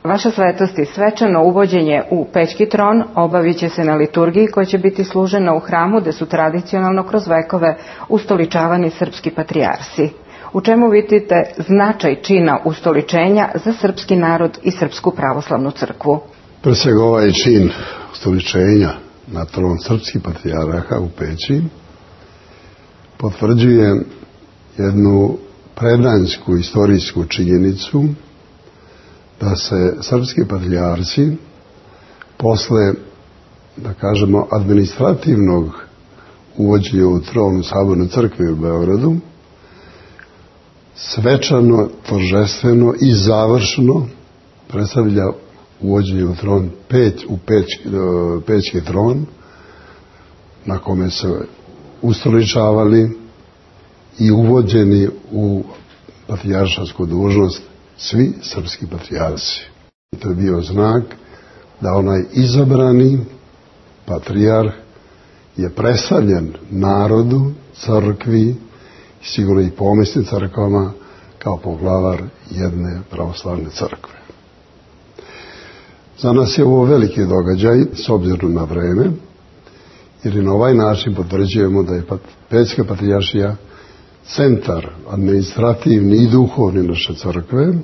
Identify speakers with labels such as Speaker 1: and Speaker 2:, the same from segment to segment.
Speaker 1: Vaša svetosti, svečano uvođenje u Pećki tron obavit će se na liturgiji koja će biti služena u hramu gde su tradicionalno kroz vekove ustoličavani srpski patrijarsi. U čemu vidite značaj čina ustoličenja za srpski narod i Srpsku pravoslavnu crkvu?
Speaker 2: Pre svega ovaj čin ustoličenja na tron srpskih patrijarha u Peći potvrđuje jednu predansku istorijsku činjenicu da se srpski patrijarsi posle, da kažemo, administrativnog uvođenja u tron u Sabornoj crkvi u Beogradu svečano, торжествено i završno predstavlja uvođenje u tron Pećki tron, na kome se ustoličavali i uvođeni u patrijaršansku dužnost svi srpski patrijarsi. To je bio znak da onaj izabrani patrijarh je predstavljen narodu, crkvi i sigurno i pomesnim crkvama kao poglavar jedne pravoslavne crkve. Za nas je ovo veliki događaj s obzirom na vreme, jer i na ovaj način potvrđujemo da je Pećka patrijaršija centar administrativni i duhovni naše crkve,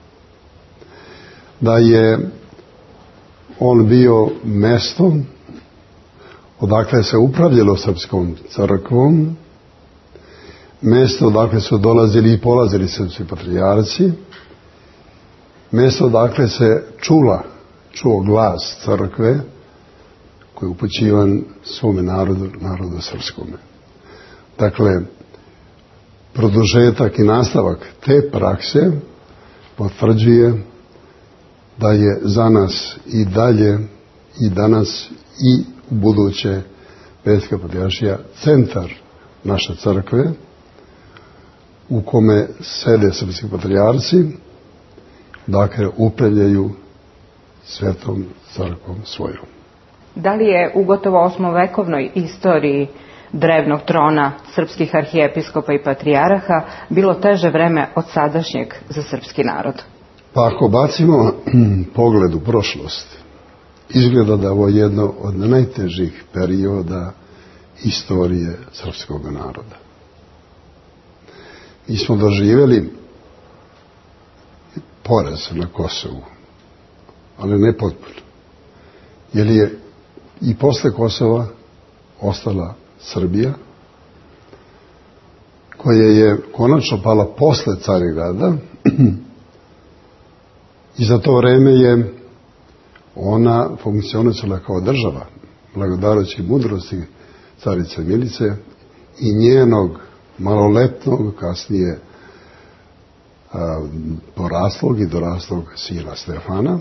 Speaker 2: da je on bio mesto odakle se upravljalo srpskom crkvom, mesto odakle su dolazili i polazili srpski patrijarci, mesto odakle se čuo glas crkve koji je upućivan svome narodu srpskome. Dakle, produžetak i nastavak te prakse potvrđuje da je za nas i dalje i danas i u buduće Pećka patrijaršija centar naše crkve u kome sede srpski patrijarci, dakle upravljaju svetom crkvom svojom.
Speaker 1: Da li je u gotovo osmovekovnoj istoriji drevnog trona srpskih arhijepiskopa i patrijaraha bilo teže vreme od sadašnjeg za srpski narod?
Speaker 2: Pa ako bacimo pogled u prošlost, izgleda da je ovo jedno od najtežih perioda istorije srpskog naroda. Mi smo doživjeli poraz na Kosovu, ali ne potpuno. Jer je i posle Kosova ostala Srbija, koja je konačno pala posle Carigrada i za to vreme je ona funkcionisala kao država, blagodarujući mudrosti carice Milice i njenog maloletnog, kasnije poraslog i doraslog sina Stefana.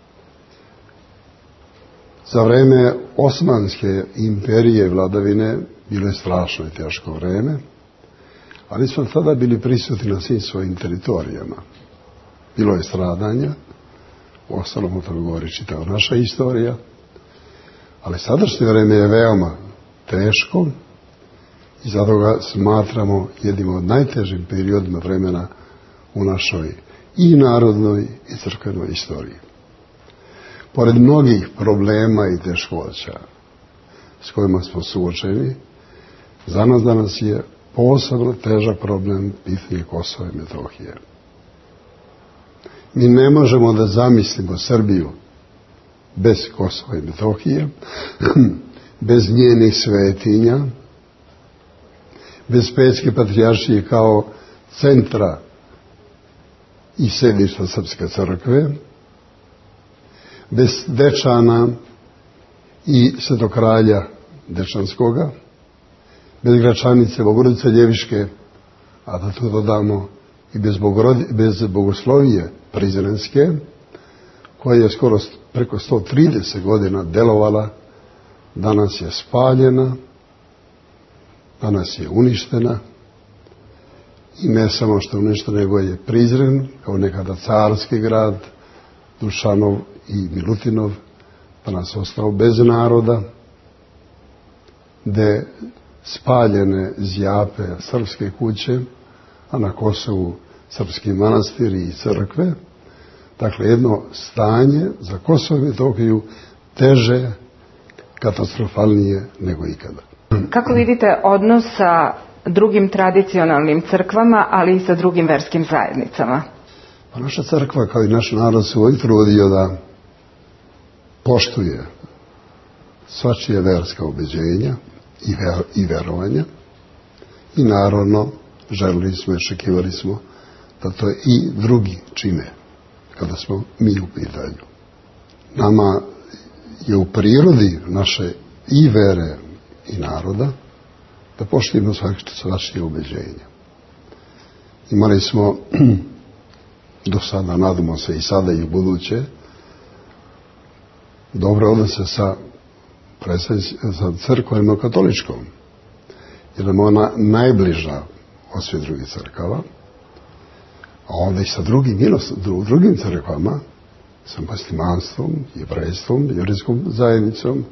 Speaker 2: Za vreme Osmanske imperije vladavine bilo je strašno i teško vreme, ali smo tada bili prisutni na svim svojim teritorijama. Bilo je stradanja, ostalom o tome govori čitava naša istorija, ali sadašnje vreme je veoma teško i zato ga smatramo jednim od najtežim periodima vremena u našoj i narodnoj i crkvenoj istoriji. Pored mnogih problema i teškoća s kojima smo suočeni, za nas danas je posebno težak problem pitanje Kosova i Metohije. Mi ne možemo da zamislimo Srbiju bez Kosova i Metohije, bez njenih svetinja, bez Pećke patrijaršije kao centra i sedišta Srpske crkve, bez Dečana i Svetokralja Dečanskoga, bez Gračanice, Bogorodice Ljeviške, a da tu dodamo i bez Bogoslovije Prizrenske, koja je skoro preko 130 godina delovala, danas je spaljena, danas je uništena i ne samo što je uništena, nego je Prizren, kao nekada carski grad, Dušanov i Milutinov, pa nas ostao bez naroda, gde spaljene zjape srpske kuće, a na Kosovu srpski manastiri i crkve, Dakle, jedno stanje za Kosovo i Metohiju teže, katastrofalnije nego ikada.
Speaker 1: Kako vidite odnos sa drugim tradicionalnim crkvama, ali i sa drugim verskim zajednicama?
Speaker 2: Pa naša crkva, kao i naš narod, se uvijek trudio da poštuje svačije verska ubeđenja i verovanja i naravno želili smo i očekivali smo da to i drugi čine kada smo mi u pitanju. Nama je u prirodi naše i vere i naroda da poštujemo svačije ubeđenja. Imali smo do sada, nadamo se i sada i u buduće, dobre odnose sa crkvom katoličkom, jer nam ona najbliža od svih drugih crkava, a onda i sa drugim crkvama, sa muslimanstvom, jevrejstvom, jevrijskom zajednicom,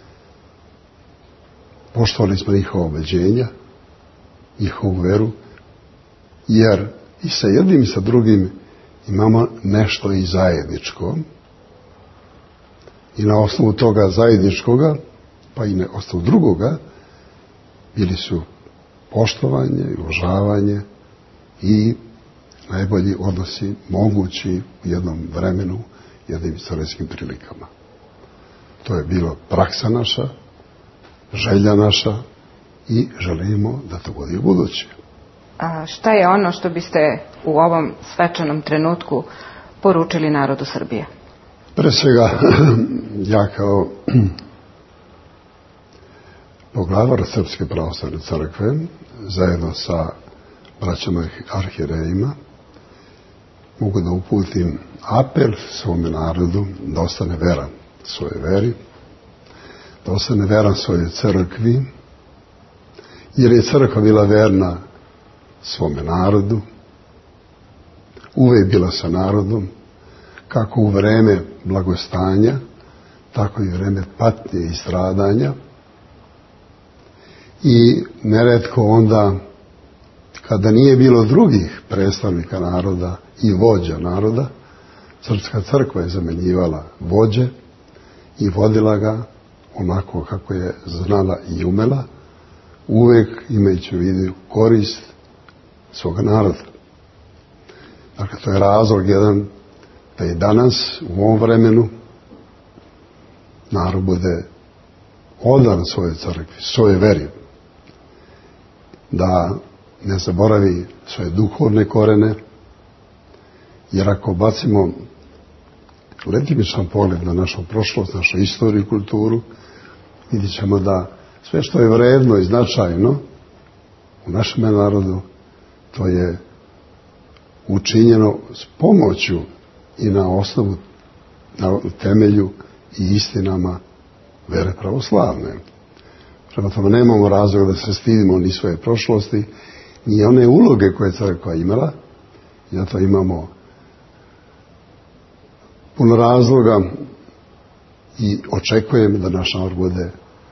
Speaker 2: poštovali smo njihova ubeđenja, njihovu veru, jer i sa jednim i sa drugim imamo nešto i zajedničko. I na osnovu toga zajedničkoga, pa i na osnovu drugoga, bili su poštovanje i uvažavanje i najbolji odnosi mogući u jednom vremenu, jednim istorijskim prilikama. To je bilo praksa naša, želja naša i želimo da to bude i u buduće.
Speaker 1: A šta je ono što biste u ovom svečanom trenutku poručili narodu Srbije?
Speaker 2: Pre svega, ja kao poglavar Srpske pravoslavne crkve, zajedno sa braćama arhierejima, mogu da uputim apel svome narodu da ostane veran svojoj veri, da ostane veran svojoj crkvi, jer je crkva bila verna svome narodu, uvek bila sa narodom, kako u vreme blagostanja, tako i u vreme patnje i stradanja. I neretko onda, kada nije bilo drugih predstavnika naroda i vođa naroda, Srpska crkva je zamenjivala vođe i vodila ga onako kako je znala i umela, uvek imajući u vidu korist svoga naroda. Dakle, to je razlog jedan da i danas, u ovom vremenu, narod bude odan svoje crkvi, svoje veri, da ne zaboravi svoje duhovne korene, jer ako bacimo letimičan pogled na našu prošlost, našu istoriju i kulturu, vidjet ćemo da sve što je vredno i značajno u našem narodu, to je učinjeno s pomoću i na osnovu, na temelju i istinama vere pravoslavne. Prema tome nemamo razloga da se stidimo ni svoje prošlosti, ni one uloge koje je crkva imala, i zato imamo puno razloga i očekujem da naš narod bude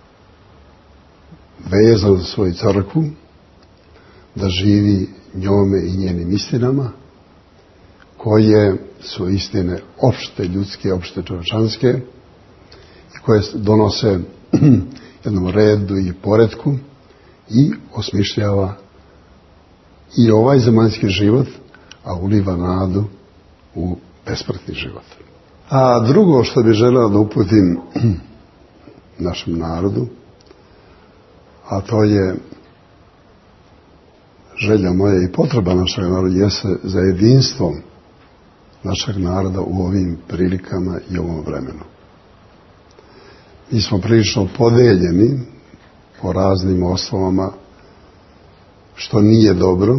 Speaker 2: vezan za svoju crkvu, da živi njome i njenim istinama, koje su istine opšte ljudske, opšte čovječanske, i koje donose jednom redu i poretku i osmišljava i ovaj zemaljski život, a uliva nadu u besmrtni život. A drugo što bih želeo da uputim našem narodu, a to je želja moja i potreba našeg naroda, jeste za jedinstvom našeg naroda u ovim prilikama i ovom vremenu. Mi smo prilično podeljeni po raznim osnovama, što nije dobro.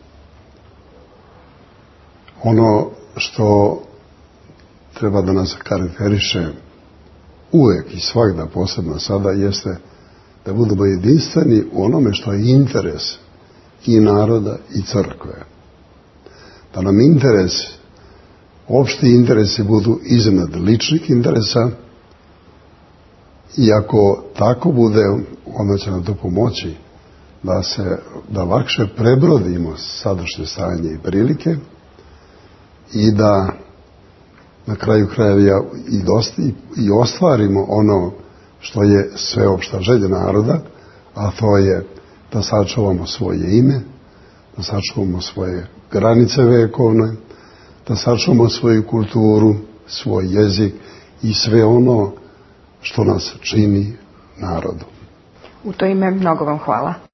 Speaker 2: Ono što treba da nas karakteriše uvek i svakda, posebno sada, jeste da budemo jedinstveni u onome što je interes i naroda i crkve. Da nam interes, opšti interesi budu iznad ličnih interesa, i ako tako bude, onda će nam to pomoći da lakše prebrodimo sadašnje stanje i prilike i da na kraju krajeva i ostvarimo ono što je sveopšta želja naroda, a to je da sačuvamo svoje ime, da sačuvamo svoje granice vekovne, da sačuvamo svoju kulturu, svoj jezik i sve ono što nas čini narodom.
Speaker 1: U to ime mnogo vam hvala.